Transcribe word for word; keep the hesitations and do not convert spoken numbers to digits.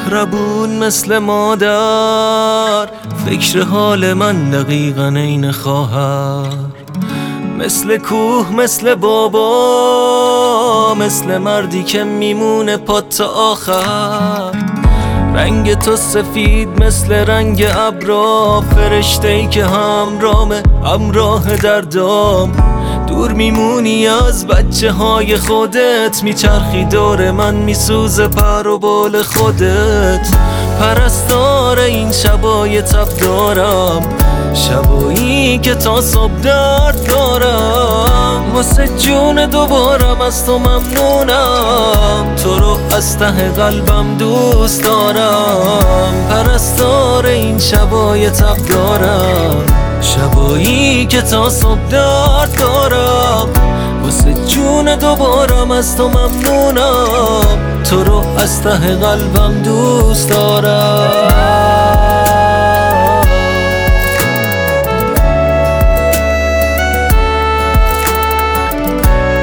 مهربون مثل مادر، فکر حال من دقیقا این خواهر. مثل کوه مثل بابا، مثل مردی که میمونه پات تا آخر. رنگ تو سفید مثل رنگ ابرا، فرشته‌ای که همراهمه همراه دردام. دور میمونی از بچه های خودت، میچرخی دور من میسوزه پر و بال خودت. پرستار این شبای تب دارم، شبایی که تا صبح درد دارم. واسه جون دوبارم از تو ممنونم، تو رو از ته قلبم دوست دارم. پرستار این شبای تب دارم، شبایی که تا صبح درد دارم. واسه جون دوبارم از تو ممنونم، تو رو از ته قلبم دوست دارم.